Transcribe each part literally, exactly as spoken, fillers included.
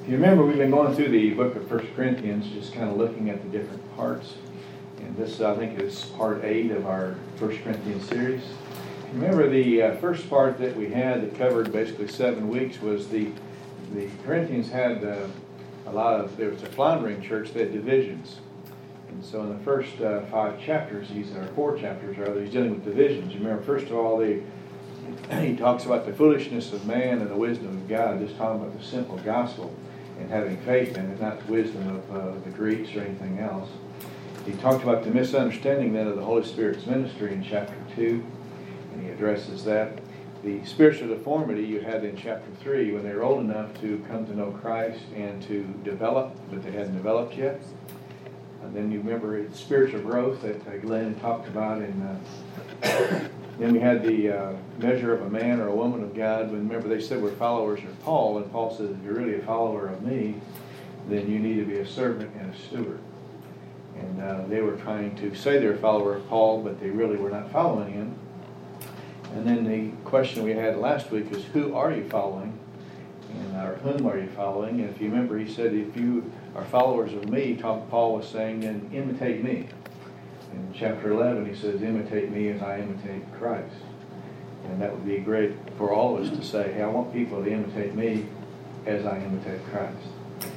If you remember, we've been going through the book of First Corinthians, just kind of looking at the different parts. And this, I think, is part eight of our First Corinthians series. Remember, the uh, first part that we had that covered basically seven weeks was the the Corinthians had uh, a lot of, there was a floundering church, they had divisions. And so in the first uh, five chapters, these are four chapters rather, he's dealing with divisions. You remember, first of all, the, he talks about the foolishness of man and the wisdom of God, just talking about the simple gospel and having faith in it, not the wisdom of uh, the Greeks or anything else. He talked about the misunderstanding then of the Holy Spirit's ministry in chapter two, and he addresses that. The spiritual deformity you had in chapter three when they were old enough to come to know Christ and to develop, but they hadn't developed yet. And then you remember it's spiritual growth that uh, Glenn talked about. And uh, then we had the uh, measure of a man or a woman of God. When remember they said we're followers of Paul, and Paul says if you're really a follower of me, then you need to be a servant and a steward. And uh, they were trying to say they're a follower of Paul, but they really were not following him. And then the question we had last week is, who are you following? And or whom are you following? And if you remember, he said, if you are followers of me, Paul was saying, then imitate me. In chapter eleven, he says, imitate me as I imitate Christ. And that would be great for all of us to say, hey, I want people to imitate me as I imitate Christ.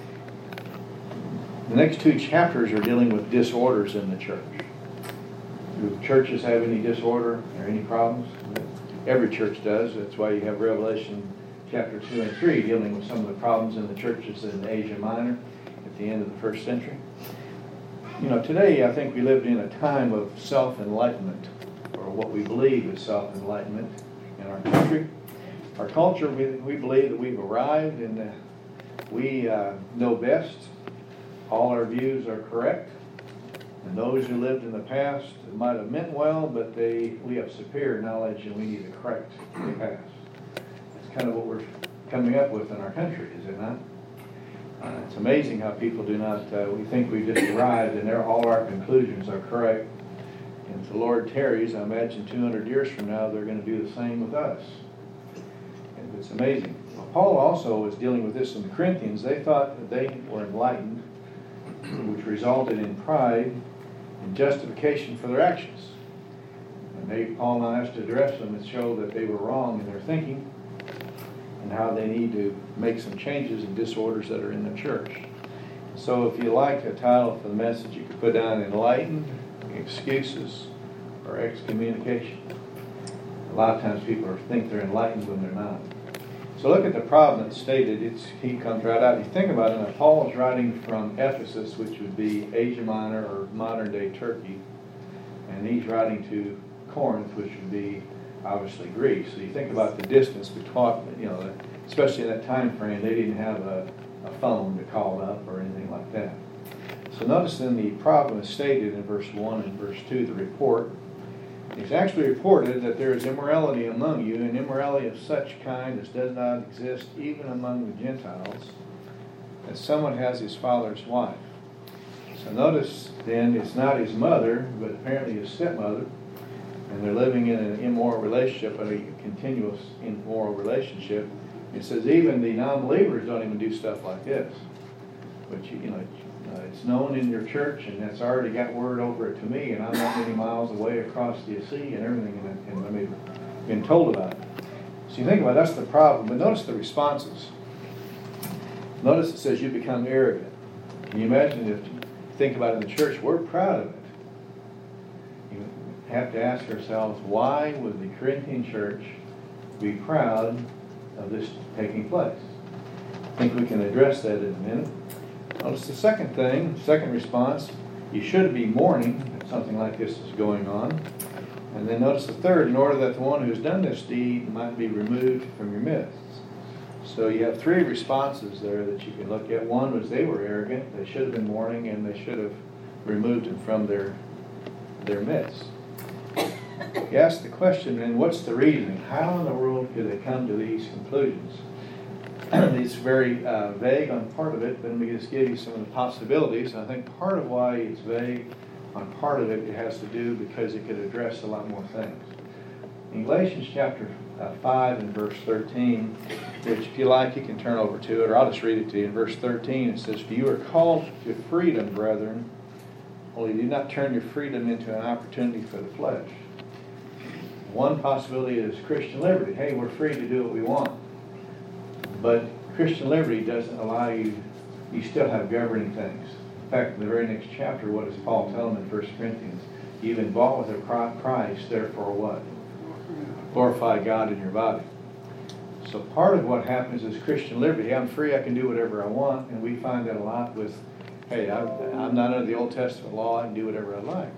The next two chapters are dealing with disorders in the church. Do churches have any disorder or any problems? Every church does. That's why you have Revelation chapter two and three dealing with some of the problems in the churches in Asia Minor at the end of the first century. You know, today I think we lived in a time of self-enlightenment, or what we believe is self-enlightenment in our country. Our culture, we, we believe that we've arrived and uh, we uh, know best. All our views are correct. And those who lived in the past might have meant well, but they we have superior knowledge and we need to correct the past. That's kind of what we're coming up with in our country, is it not? Uh, it's amazing how people do not, uh, we think we've just arrived and all our conclusions are correct. And if the Lord tarries, I imagine two hundred years from now, they're going to do the same with us. And it's amazing. Well, Paul also was dealing with this in the Corinthians. They thought that they were enlightened, which resulted in pride and justification for their actions. And they, Paul now has to address them and show that they were wrong in their thinking and how they need to make some changes and disorders that are in the church. So if you like a title for the message, you could put down Enlightened, Excuses, or Excommunication. A lot of times people think they're enlightened when they're not. So look at the problem that's stated. It's, he comes right out. You think about it, now Paul is writing from Ephesus, which would be Asia Minor or modern-day Turkey, and he's writing to Corinth, which would be obviously Greece. So you think about the distance between, you know, especially in that time frame, they didn't have a, a phone to call up or anything like that. So notice then the problem is stated in verse one and verse two, the report. It's actually reported that there is immorality among you, and immorality of such kind as does not exist even among the Gentiles, that someone has his father's wife. So notice then it's not his mother, but apparently his stepmother, and they're living in an immoral relationship, a continuous immoral relationship. It says even the non-believers don't even do stuff like this. But you, you know, Uh, it's known in your church, and that's already got word over it to me, and I'm not many miles away across the sea and everything, and, and I've been, been told about it. So you think about it, that's the problem. But notice the responses. Notice it says you become arrogant. Can you imagine if you think about it in the church, we're proud of it. You have to ask ourselves, why would the Corinthian church be proud of this taking place? I think we can address that in a minute. Notice the second thing, second response, you should be mourning if something like this is going on. And then notice the third, in order that the one who has done this deed might be removed from your midst. So you have three responses there that you can look at. One was they were arrogant, they should have been mourning, and they should have removed him from their, their midst. You ask the question, then, what's the reasoning? How in the world could they come to these conclusions? It's very uh, vague on part of it, but let me just give you some of the possibilities. I think part of why it's vague on part of it, it has to do because it could address a lot more things. In Galatians chapter uh, five and verse thirteen, which if you like you can turn over to it, or I'll just read it to you. In verse thirteen it says, "For you are called to freedom, brethren, only do not turn your freedom into an opportunity for the flesh." One possibility is Christian liberty. Hey, we're free to do what we want. But Christian liberty doesn't allow you, you still have governing things. In fact, in the very next chapter, what does Paul tell them in First Corinthians? You've been bought with a Christ, therefore what? Glorify God in your body. So part of what happens is Christian liberty. Hey, I'm free, I can do whatever I want, and we find that a lot with, hey, I'm, I'm not under the Old Testament law, I can do whatever I like.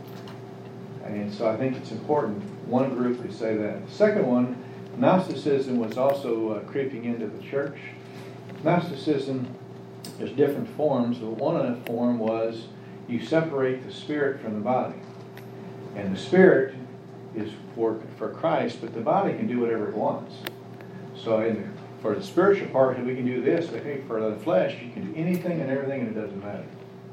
And so I think it's important. One group would say that. The second one, Gnosticism was also uh, creeping into the church. Gnosticism is different forms, but one of the form was you separate the spirit from the body. And the spirit is for, for Christ, but the body can do whatever it wants. So in the, for the spiritual part, we can do this, but hey, for the flesh, you can do anything and everything and it doesn't matter.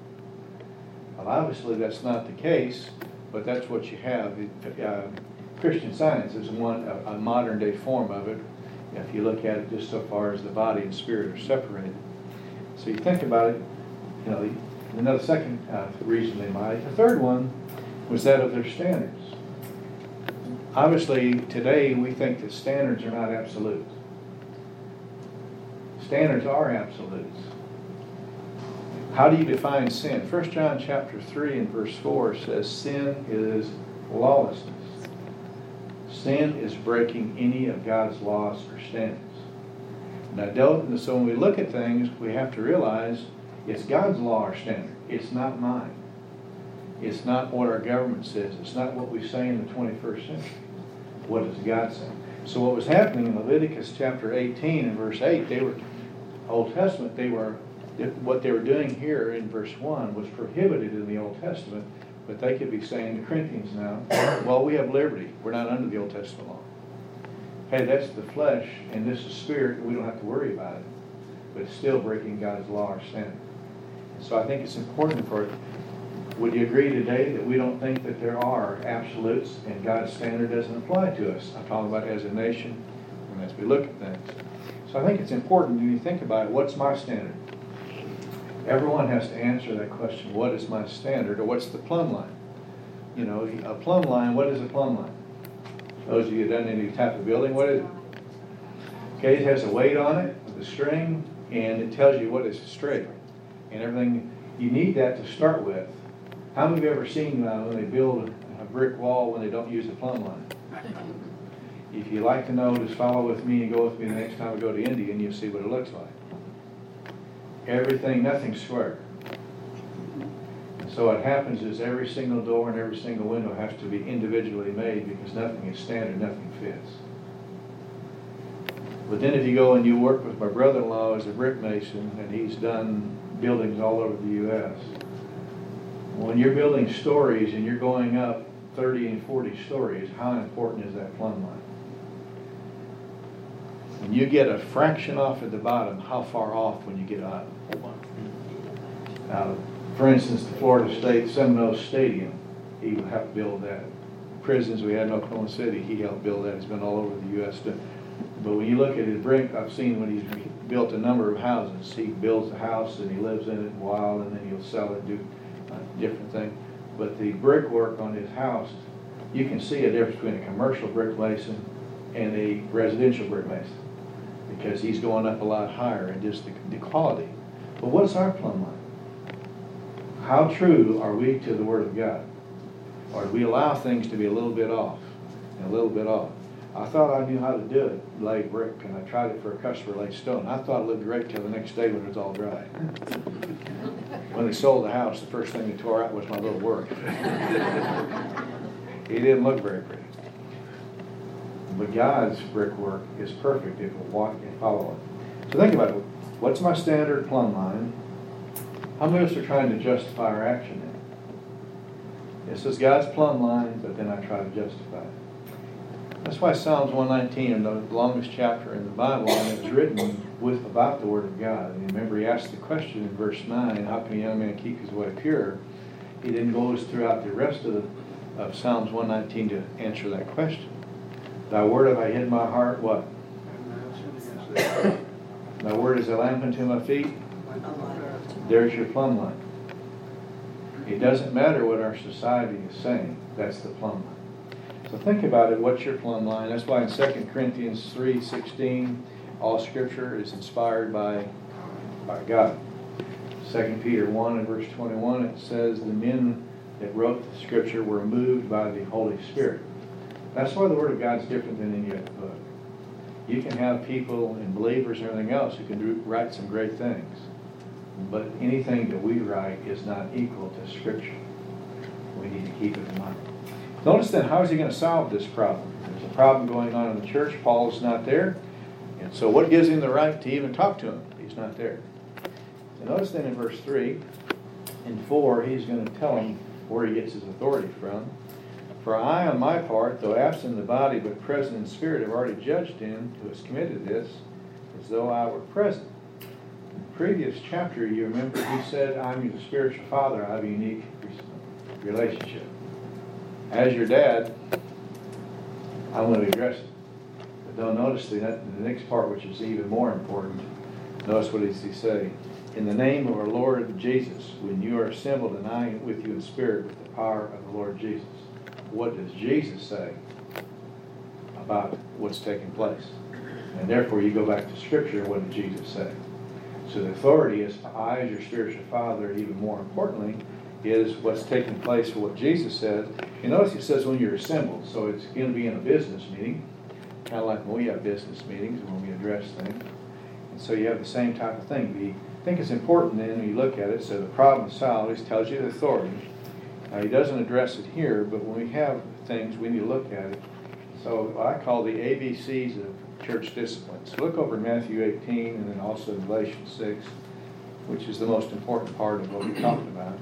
Well, obviously that's not the case, but that's what you have. Uh, Christian Science is one, a, a modern day form of it, if you look at it just so far as the body and spirit are separated. So you think about it, you know, another second uh, reason they might. The third one was that of their standards. Obviously, today we think that standards are not absolute. Standards are absolutes. How do you define sin? First John chapter three and verse four says sin is lawlessness. Sin is breaking any of God's laws or standards. Now, don't, so when we look at things, we have to realize it's God's law or standard. It's not mine. It's not what our government says. It's not what we say in the twenty-first century. What does God say? So what was happening in Leviticus chapter eighteen and verse eight, they were, Old Testament, they were, what they were doing here in verse one was prohibited in the Old Testament, but they could be saying to Corinthians now, well, we have liberty. We're not under the Old Testament law. Hey, that's the flesh, and this is spirit, we don't have to worry about it. But it's still breaking God's law or standard. So I think it's important for it. Would you agree today that we don't think that there are absolutes and God's standard doesn't apply to us? I'm talking about as a nation and as we look at things. So I think it's important when you think about it, what's my standard? Everyone has to answer that question, what is my standard, or what's the plumb line? You know, a plumb line, what is a plumb line? Those of you who have done any type of building, what is it? Okay, it has a weight on it, with a string, and it tells you what is straight. And everything, you need that to start with. How many of you have ever seen uh, when they build a brick wall when they don't use a plumb line? If you like to know, just follow with me and go with me the next time we go to India and you'll see what it looks like. Everything, nothing's square. And so what happens is every single door and every single window has to be individually made because nothing is standard, nothing fits. But then if you go and you work with my brother-in-law as a brick mason, and he's done buildings all over the U S, when you're building stories and you're going up thirty and forty stories, how important is that plumb line? When you get a fraction off at the bottom, how far off when you get out? Now, for instance, the Florida State Seminoles Stadium, he helped build that. Prisons we had in Oklahoma City, he helped build that. He's been all over the U S But when you look at his brick, I've seen when he's built a number of houses. He builds a house and he lives in it a while, and then he'll sell it, do a different thing. But the brickwork on his house, you can see a difference between a commercial brick mason and a residential brick mason, because he's going up a lot higher in just the, the quality. But what's our plumb line? How true are we to the Word of God? Or do we allow things to be a little bit off and a little bit off? I thought I knew how to do it, lay brick, and I tried it for a customer, lay stone. I thought it looked great till the next day when it was all dry. When they sold the house, the first thing they tore out was my little work. It didn't look very pretty. But God's brickwork is perfect if we walk and follow it. So think about it. What's my standard plumb line? How many of us are trying to justify our action in it? This is God's plumb line, but then I try to justify it. That's why Psalms one nineteen, the longest chapter in the Bible, and it's written with about the Word of God. And remember, he asked the question in verse nine, how can a young man keep his way pure? He then goes throughout the rest of, the, of Psalms one nineteen to answer that question. Thy word have I hid in my heart, what? Thy word is a lamp unto my feet. There's your plumb line. It doesn't matter what our society is saying. That's the plumb line. So think about it. What's your plumb line? That's why in Second Corinthians three sixteen, all Scripture is inspired by, by God. Second Peter one and verse twenty-one, it says the men that wrote the Scripture were moved by the Holy Spirit. That's why the Word of God is different than any other book. You can have people and believers and everything else who can do, write some great things. But anything that we write is not equal to Scripture. We need to keep it in mind. Notice then, how is he going to solve this problem? There's a problem going on in the church. Paul is not there. And so what gives him the right to even talk to him? He's not there. So notice then in verse three and four, he's going to tell him where he gets his authority from. For I, on my part, though absent in the body, but present in spirit, have already judged him who has committed this, as though I were present. In the previous chapter, you remember, he said, I'm your spiritual father. I have a unique relationship. As your dad, I'm going to address it. But don't notice the, the next part, which is even more important. Notice what does he say? In the name of our Lord Jesus, when you are assembled, and I am with you in spirit with the power of the Lord Jesus. What does Jesus say about what's taking place? And therefore you go back to Scripture, what did Jesus say? So the authority is, I as your spiritual father, even more importantly, is what's taking place for what Jesus said. You notice he says when you're assembled, so it's going to be in a business meeting, kind of like when we have business meetings, when we address things. And so you have the same type of thing. We think it's important then when you look at it, so the problem is solved, he tells you the authority. Now, he doesn't address it here, but when we have things, we need to look at it. So what I call the A B Cs of church discipline. So look over Matthew eighteen and then also in Galatians six, which is the most important part of what we talked about.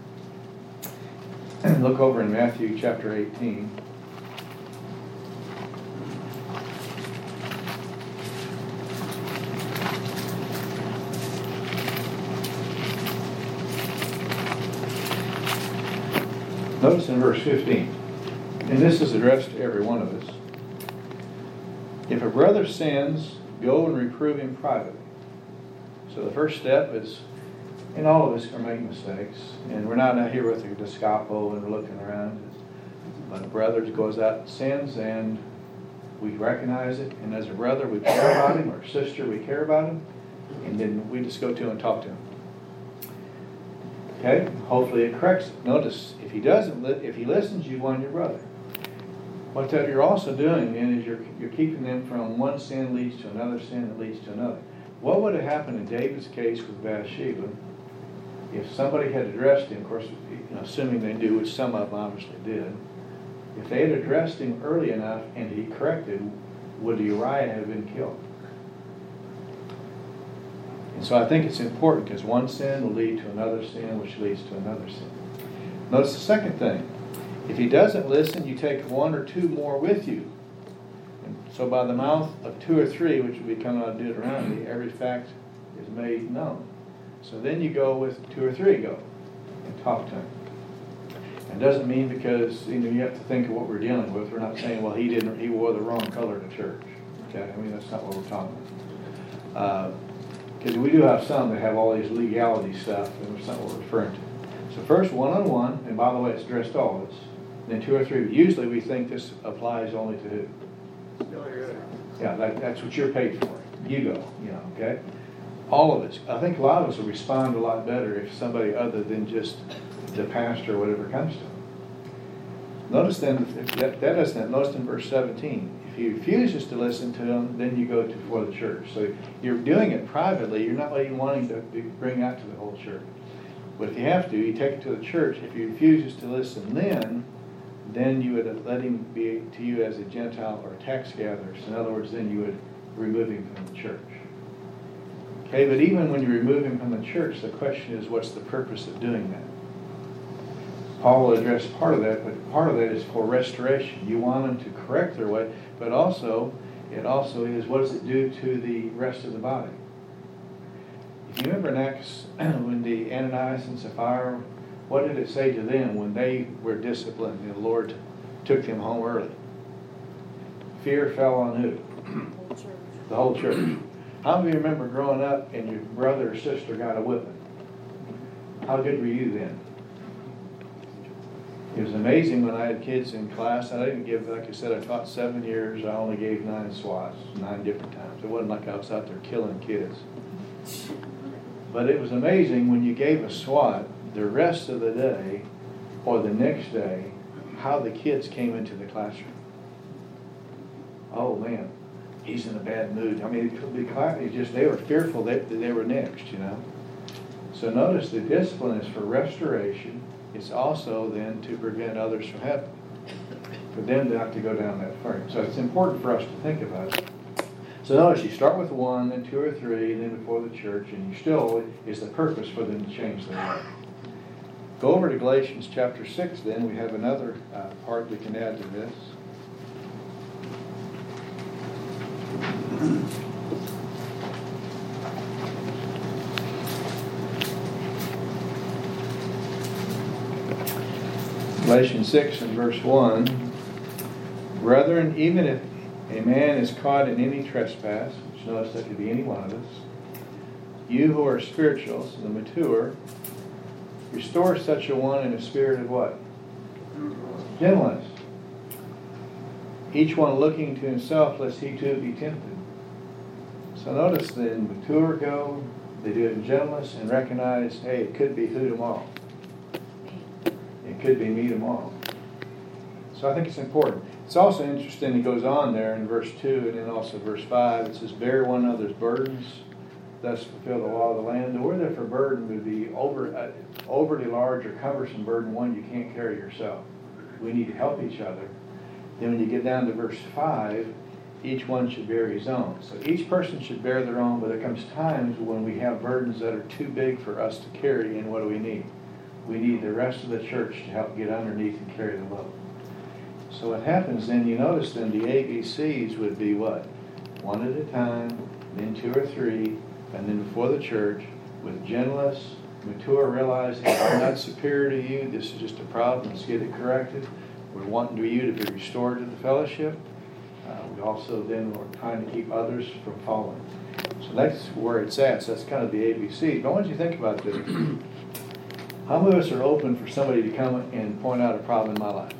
And look over in Matthew chapter eighteen. Notice in verse fifteen, and this is addressed to every one of us. If a brother sins, go and reprove him privately. So the first step is, and all of us are making mistakes, and we're not out here with a Descapo and looking around. But a brother goes out and sins, and we recognize it, and as a brother we care about him, or a sister we care about him, and then we just go to him and talk to him. Okay, hopefully it corrects it. Notice, if he doesn't, li- if he listens, you've won your brother. What that you're also doing then is you're you're keeping them from one sin leads to another sin that leads to another. What would have happened in David's case with Bathsheba if somebody had addressed him? Of course, you know, assuming they do, which some of them obviously did. If they had addressed him early enough and he corrected, would Uriah have been killed? And so I think it's important because one sin will lead to another sin, which leads to another sin. Notice the second thing. If he doesn't listen, you take one or two more with you. And so by the mouth of two or three, which will be coming out of Deuteronomy, every fact is made known. So then you go with two or three go and talk to him. It doesn't mean because you know you have to think of what we're dealing with. We're not saying, well, he didn't, he wore the wrong color to church. Okay, I mean that's not what we're talking about. Because uh, we do have some that have all these legality stuff, and that's not what we're referring to. So first, one-on-one, and by the way, it's addressed to all of us. Then two or three. Usually we think this applies only to who? Yeah, that, that's what you're paid for. You go, you know, okay? All of us. I think a lot of us will respond a lot better if somebody other than just the pastor or whatever comes to them. Notice then, if that, that doesn't, notice in verse seventeen, if he refuses to listen to them, then you go to before the church. So you're doing it privately. You're not even wanting to bring out to the whole church. But if you have to, you take it to the church. If he refuses to listen then, then you would let him be to you as a Gentile or a tax gatherer. So in other words, then you would remove him from the church. Okay, but even when you remove him from the church, the question is, what's the purpose of doing that? Paul will address part of that, but part of that is for restoration. You want them to correct their way, but also, it also is, what does it do to the rest of the body? If you remember in Acts, when the Ananias and Sapphira, what did it say to them when they were disciplined and the Lord took them home early? fear fell on who? The whole church. How many of you remember growing up and your brother or sister got a whipping? How good were you then? It was amazing when I had kids in class. I didn't give, like I said, I taught seven years. I only gave nine swats, nine different times. It wasn't like I was out there killing kids. But it was amazing when you gave a swat, the rest of the day or the next day, how the kids came into the classroom. Oh man, he's in a bad mood. I mean, it just they were fearful that they were next, you know. So notice the discipline is for restoration. It's also then to prevent others from happening, for them not to go down that far. So it's important for us to think about it. So notice you start with one, then two or three, and then before the church, and you still is the purpose for them to change their life. Go over to Galatians chapter six then. We have another uh, part we can add to this. Galatians six and verse one. Brethren, even if a man is caught in any trespass, which notice that could be any one of us, you who are spiritual, so the mature, restore such a one in a spirit of what? Gentleness. Each one looking to himself, lest he too be tempted. So notice the mature go, they do it in gentleness and recognize, hey, it could be who tomorrow? It could be me tomorrow. So I think it's important. It's also interesting, it goes on there in verse two and then also verse five. It says, bear one another's burdens, thus fulfill the law of the land. The word there for burden would be over, uh, overly large or cumbersome burden, one you can't carry yourself. We need to help each other. Then when you get down to verse five, each one should bear his own. So each person should bear their own, but there comes times when we have burdens that are too big for us to carry, and what do we need? We need the rest of the church to help get underneath and carry the load. So what happens then, you notice then the A B Cs would be what? One at a time, then two or three, and then before the church, with gentleness, mature, realize, hey, I'm not superior to you, this is just a problem, let's get it corrected. We're wanting you to be restored to the fellowship. Uh, we also then are trying to keep others from falling. So that's where it's at. So that's kind of the A B C. But I want you to think about this. How many of us are open for somebody to come and point out a problem in my life?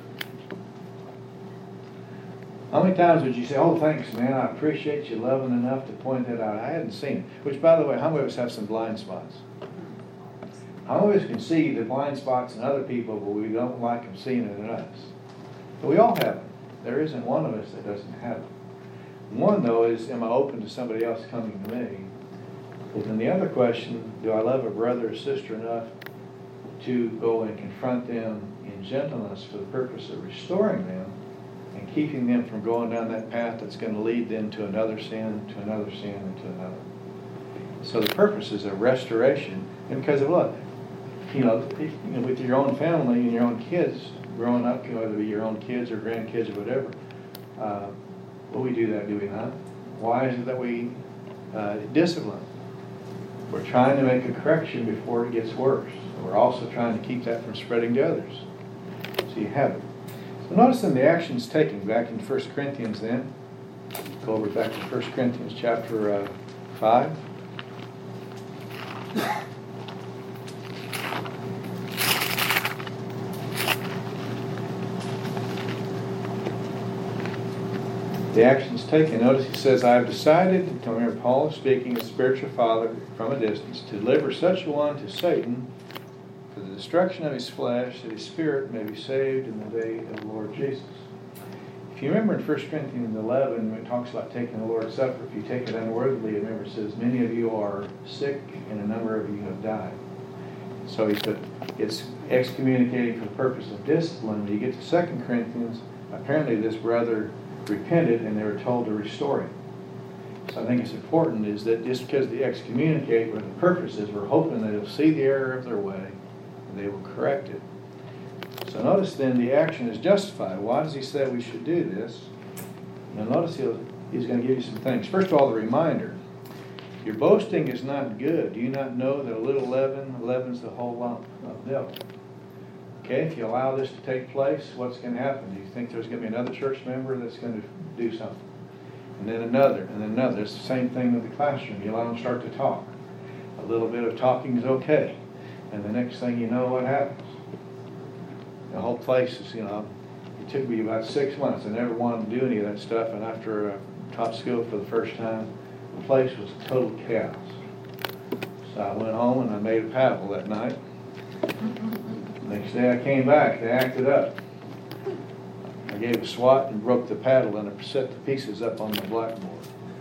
How many times would you say, oh, thanks, man, I appreciate you loving enough to point that out. I hadn't seen it. Which, by the way, how many of us have some blind spots? How many of us can see the blind spots in other people, but we don't like them seeing it in us? But we all have them. There isn't one of us that doesn't have it. One, though, is, am I open to somebody else coming to me? But then the other question, do I love a brother or sister enough to go and confront them in gentleness for the purpose of restoring them and keeping them from going down that path that's going to lead them to another sin, to another sin, and to another. So the purpose is a restoration. And because of what? You know, you know, with your own family and your own kids growing up, whether it be your own kids or grandkids or whatever, uh, well, we do that, do we not? Why is it that we uh, discipline? We're trying to make a correction before it gets worse. We're also trying to keep that from spreading to others. So you have it. So notice then the actions taken back in First Corinthians then. Go over back to First Corinthians chapter uh, five. The actions taken. Notice he says, I have decided, to remember Paul is speaking, a spiritual father from a distance, to deliver such a one to Satan for the destruction of his flesh, that his spirit may be saved in the day of the Lord Jesus. If you remember in First Corinthians eleven, when it talks about taking the Lord's Supper, if you take it unworthily, remember it says, many of you are sick and a number of you have died. So he said, it's excommunicating for the purpose of discipline. When you get to Second Corinthians, apparently this brother repented and they were told to restore him. So I think it's important is that just because they excommunicate, what the purpose is, we're hoping that they'll see the error of their way and they will correct it. So notice then the action is justified. Why does he say we should do this? Now notice he'll, he's going to give you some things. First of all, the reminder. Your boasting is not good. Do you not know that a little leaven leavens the whole lump of dough? Okay, if you allow this to take place, what's going to happen? Do you think there's going to be another church member that's going to do something. And then another, and then another. It's the same thing with the classroom. You let them start to talk. A little bit of talking is okay. And the next thing you know, what happens? The whole place is, you know, it took me about six months. I never wanted to do any of that stuff. And after I taught school for the first time, the place was total chaos. So I went home and I made a paddle that night. Next day I came back, they acted up. I gave a swat and broke the paddle and I set the pieces up on the blackboard.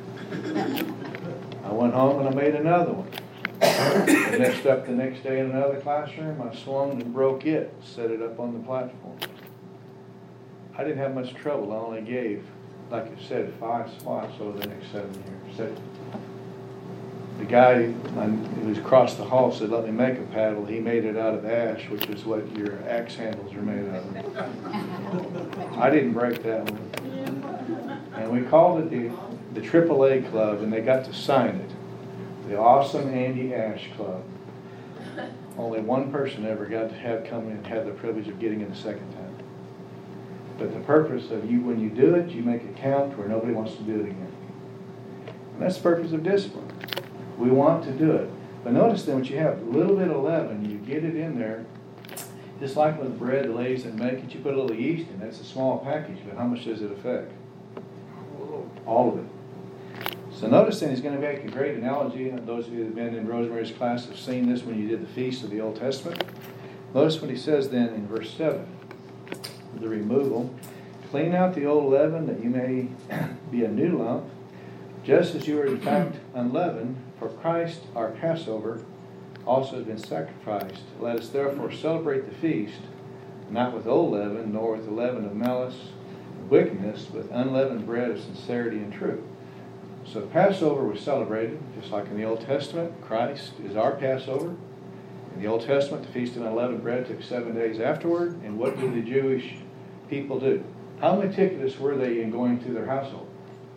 I went home and I made another one. I messed up the next day in another classroom. I swung and broke it, set it up on the platform. I didn't have much trouble. I only gave, like I said, five swats over the next seven years. Seven. The guy who was across the hall said, let me make a paddle. He made it out of ash, which is what your axe handles are made out of. I didn't break that one. And we called it the, the triple A Club, and they got to sign it. The Awesome Andy Ash Club. Only one person ever got to have come and had the privilege of getting it a second time. But the purpose of you, when you do it, you make it count where nobody wants to do it again. And that's the purpose of discipline. We want to do it. But notice then what you have, a little bit of leaven, you get it in there, just like with bread, the ladies that make it, you put a little yeast in. That's a small package, but how much does it affect? All of it. So notice then he's going to make a great analogy, and those of you that have been in Rosemary's class have seen this when you did the feast of the Old Testament. Notice what he says then in verse seven, the removal. Clean out the old leaven that you may be a new lump, just as you are in fact unleavened, for Christ, our Passover, also has been sacrificed. Let us therefore celebrate the feast, not with old leaven, nor with the leaven of malice and wickedness, with unleavened bread of sincerity and truth. So Passover was celebrated, just like in the Old Testament. Christ is our Passover. In the Old Testament, the Feast of Unleavened Bread took seven days afterward. And what did the Jewish people do? How meticulous were they in going through their household?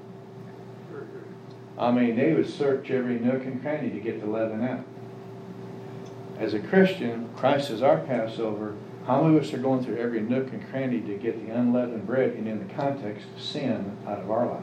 I mean, they would search every nook and cranny to get the leaven out. As a Christian, Christ is our Passover. How many of us are going through every nook and cranny to get the unleavened bread and in the context of sin out of our life?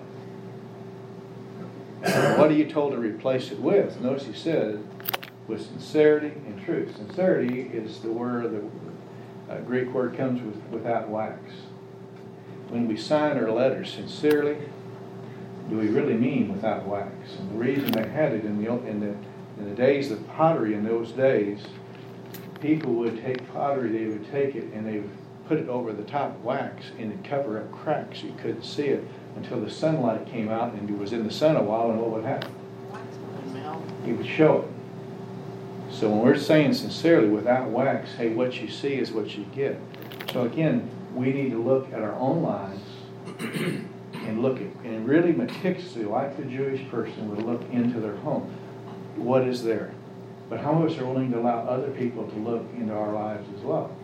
What are you told to replace it with? Notice he said, with sincerity and truth. Sincerity is the word, the uh, Greek word comes with without wax. When we sign our letters sincerely, do we really mean without wax? And the reason they had it in the in the in the days of pottery, in those days, people would take pottery, they would take it and they would put it over the top of wax and it'd cover up cracks. You couldn't see it until the sunlight came out and it was in the sun a while, and what would happen? He would show it. So when we're saying sincerely without wax, hey, what you see is what you get. So again, we need to look at our own lives and look at, and really meticulously, like the Jewish person would look into their home. What is there? But how much are willing to allow other people to look into our lives as well?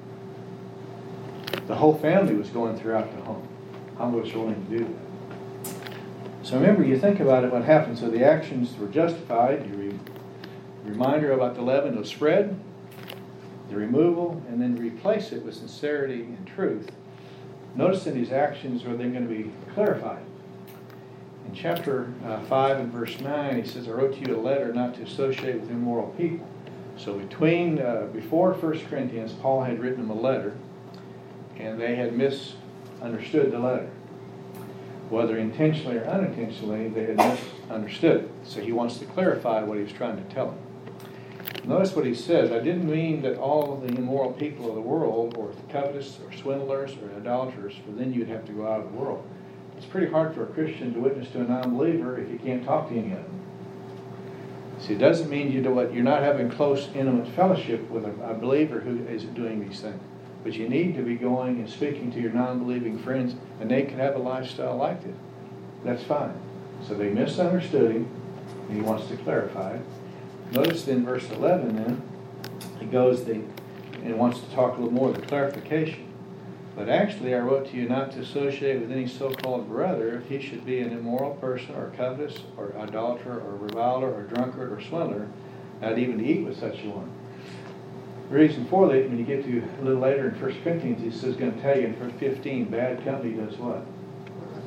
The whole family was going throughout the home. How much are willing to do that? So remember, you think about it, what happened. So the actions were justified. You re- reminder about the leaven was spread, the removal, and then replace it with sincerity and truth. Notice that these actions are then going to be clarified. In chapter uh, five and verse nine, he says, I wrote to you a letter not to associate with immoral people. So between, uh, before First Corinthians, Paul had written them a letter, and they had misunderstood the letter. Whether intentionally or unintentionally, they had misunderstood it. So he wants to clarify what he was trying to tell them. Notice what he says. I didn't mean that all the immoral people of the world, or covetous, or swindlers, or idolaters, for then you'd have to go out of the world. It's pretty hard for a Christian to witness to a non-believer if you can't talk to any of them. See, it doesn't mean you do what you're not having close, intimate fellowship with a, a believer who is doing these things. But you need to be going and speaking to your non-believing friends, and they can have a lifestyle like this. That's fine. So they misunderstood him, and he wants to clarify it. Notice in verse eleven then, he goes the, and wants to talk a little more of the clarification. But actually I wrote to you not to associate with any so-called brother if he should be an immoral person, or covetous, or idolater, or reviler, or drunkard, or swindler, not even to eat with such a one. The reason for that, when you get to a little later in First Corinthians, he says, going to tell you in verse fifteen, bad company does what?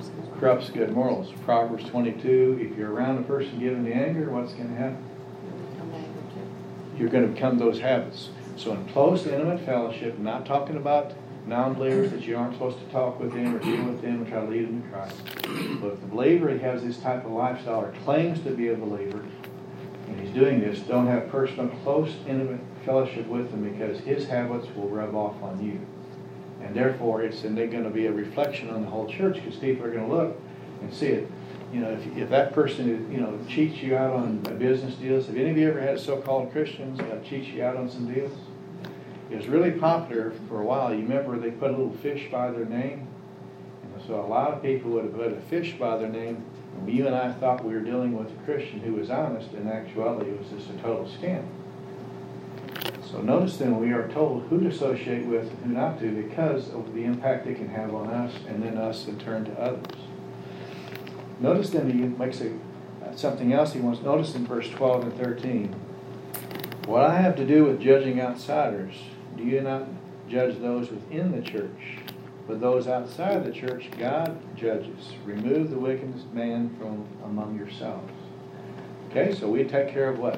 corrupts good morals. Proverbs twenty-two, if you're around a person given the anger, what's going to happen? You're going to become those habits. So in close, intimate fellowship, not talking about non-believers that you aren't supposed to talk with them or deal with them or try to lead them to Christ. But if the believer he has this type of lifestyle or claims to be a believer, and he's doing this, don't have personal, close, intimate fellowship with them because his habits will rub off on you. And therefore, it's and they're going to be a reflection on the whole church because people are going to look and see it. You know, if, if that person, you know, cheats you out on business deals, have any of you ever had so-called Christians that cheat you out on some deals? It was really popular for a while. You remember they put a little fish by their name? And so a lot of people would have put a fish by their name. And you and I thought we were dealing with a Christian who was honest. In actuality, it was just a total scam. So notice then we are told who to associate with and who not to because of the impact it can have on us and then us in turn to others. Notice then he makes a, uh, something else he wants. Notice in verse twelve and thirteen. What I have to do with judging outsiders, do you not judge those within the church? But those outside the church, God judges. Remove the wickedest man from among yourselves. Okay, so we take care of what?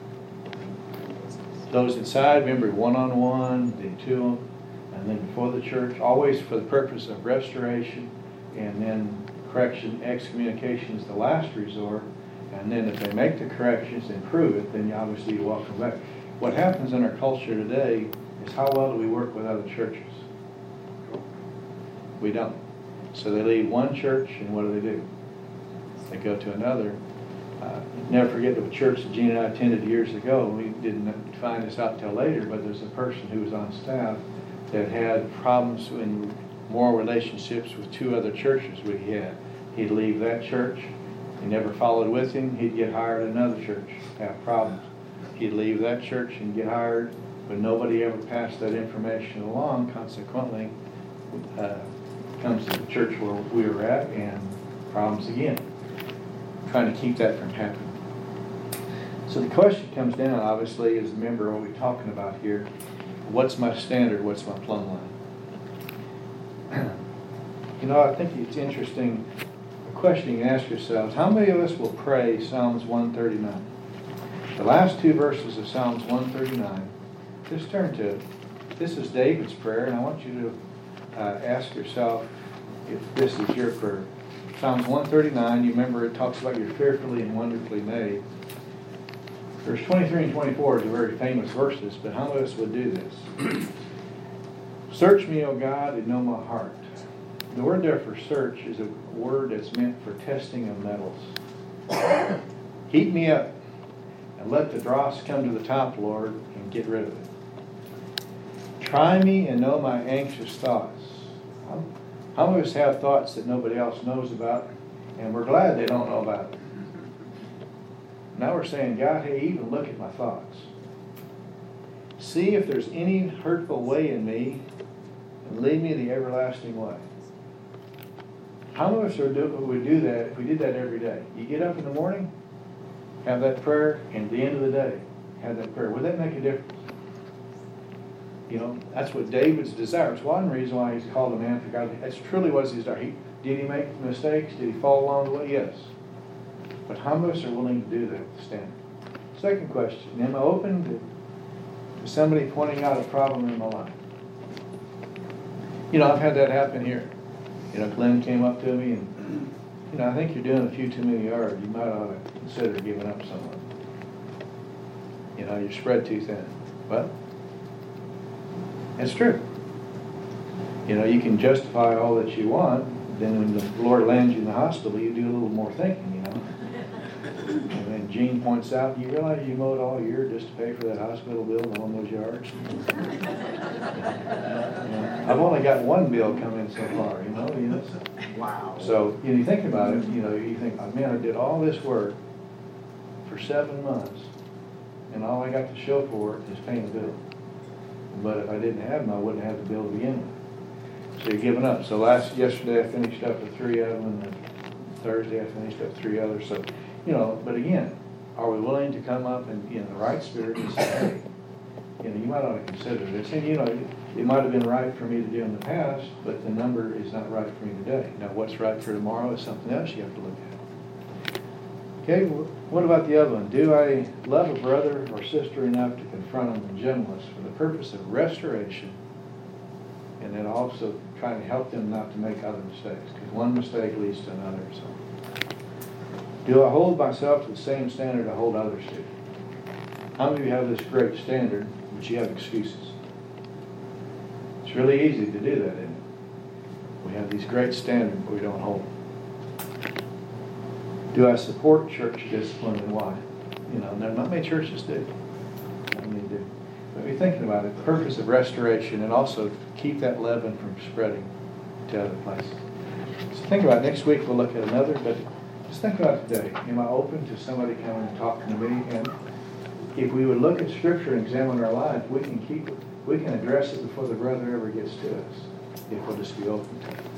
Those inside, remember, one-on-one, then two, and then before the church, always for the purpose of restoration, and then correction, excommunication is the last resort, and then if they make the corrections and prove it, then you obviously you welcome back. What happens in our culture today is how well do we work with other churches? We don't. So they leave one church, and what do they do? They go to another. Uh, never forget the church that Gene and I attended years ago. We didn't find this out until later, but there's a person who was on staff that had problems in moral relationships with two other churches we had. He'd leave that church. He never followed with him. He'd get hired at another church, have problems. He'd leave that church and get hired, but nobody ever passed that information along. Consequently, uh, comes to the church where we were at and problems again. Trying to keep that from happening. So the question comes down, obviously, as a member of what we're talking about here. What's my standard? What's my plumb line? You know, I think it's interesting. A question you can ask yourselves, how many of us will pray Psalms one thirty-nine? The last two verses of Psalms one thirty-nine, just turn to it. This is David's prayer, and I want you to uh, ask yourself if this is your prayer. Psalms one thirty-nine, you remember it talks about you're fearfully and wonderfully made. Verse twenty-three and twenty-four are very famous verses, but how many of us would do this? Search me, O God, and know my heart. The word there for search is a word that's meant for testing of metals. Heat me up and let the dross come to the top, Lord, and get rid of it. Try me and know my anxious thoughts. How many of us have thoughts that nobody else knows about, and we're glad they don't know about it? Now we're saying, God, hey, even look at my thoughts. See if there's any hurtful way in me, and lead me the everlasting way. How many of us would do, would do that if we did that every day? You get up in the morning, have that prayer, and at the end of the day, have that prayer. Would that make a difference? You know, that's what David's desire. It's one reason why he's called a man for God. That's truly what his desire. He, did he make mistakes? Did he fall along the way? Yes. But how many of us are willing to do that to stand? Second question, am I open to, to somebody pointing out a problem in my life? You know, I've had that happen here. You know, Glenn came up to me and, you know, I think you're doing a few too many yards. You might ought to consider giving up someone. You know, you're spread too thin. Well, it's true. You know, you can justify all that you want. Then when the Lord lands you in the hospital, you do a little more thinking, you know. And then Gene points out, you realize you mowed all year just to pay for that hospital bill and all those yards? You know, I've only got one bill come in so far, you know. You know so, wow. So you, know, you think about it, you know, you think, oh, man, I did all this work for seven months, and all I got to show for it is paying the bill. But if I didn't have them, I wouldn't have the bill to begin with. So you're giving up. So last yesterday I finished up with three of them, and then Thursday I finished up three others. So, you know, but again, are we willing to come up and in the right spirit and say, hey, you know, you might ought to consider this. And, you know, it might have been right for me to do in the past, but the number is not right for me today. Now, what's right for tomorrow is something else you have to look at. Okay, what about the other one? Do I love a brother or sister enough to confront them in gentleness for the purpose of restoration, and then also trying to help them not to make other mistakes? Because one mistake leads to another. So, do I hold myself to the same standard I hold others to? How many of you have this great standard, but you have excuses? It's really easy to do that, isn't it? We have these great standards, but we don't hold them. Do I support church discipline, and why? You know, not many churches do. Not many do. But be thinking about it, the purpose of restoration, and also keep that leaven from spreading to other places. So think about it. Next week we'll look at another, but just think about it today. Am I open to somebody coming and talking to me? And if we would look at Scripture and examine our lives, we can keep it. We can address it before the brother ever gets to us, if we'll just be open to it.